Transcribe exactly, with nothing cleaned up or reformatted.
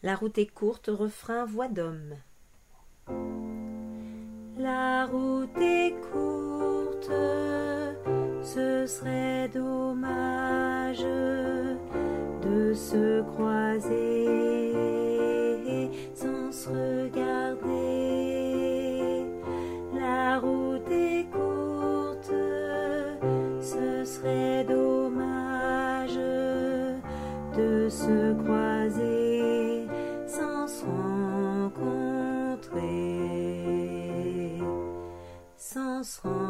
La route est courte, refrain, voix d'homme. La route est courte, ce serait dommage de se croiser sans se regarder. La route est courte, ce serait dommage de se croiser sans se rencontrer, sans se rencontrer.